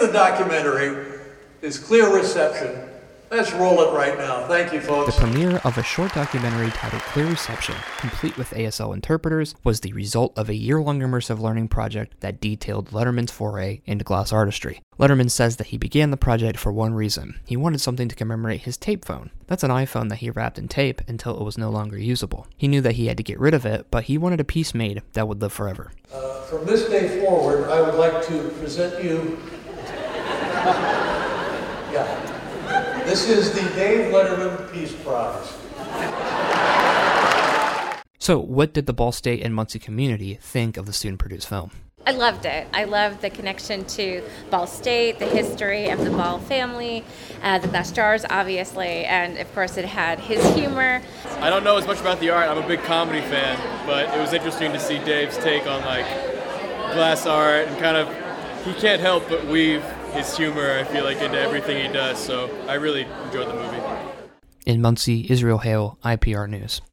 the documentary is Clear Reception. Let's roll it right now. Thank you, folks. The premiere of a short documentary titled Clear Reception, complete with ASL interpreters, was the result of a year-long immersive learning project that detailed Letterman's foray into glass artistry. Letterman says that he began the project for one reason. He wanted something to commemorate his tape phone. That's an iPhone that he wrapped in tape until it was no longer usable. He knew that he had to get rid of it, but he wanted a piece made that would live forever. From this day forward, I would like to present you... This is the Dave Letterman Peace Prize. So, what did the Ball State and Muncie community think of the student-produced film? I loved it. I loved the connection to Ball State, the history of the Ball family, the glass jars, obviously, and of course it had his humor. I don't know as much about the art. I'm a big comedy fan, but it was interesting to see Dave's take on glass art and kind of, he can't help but weave his humor, I feel like, into everything he does, so I really enjoyed the movie. In Muncie, Israel Hale, IPR News.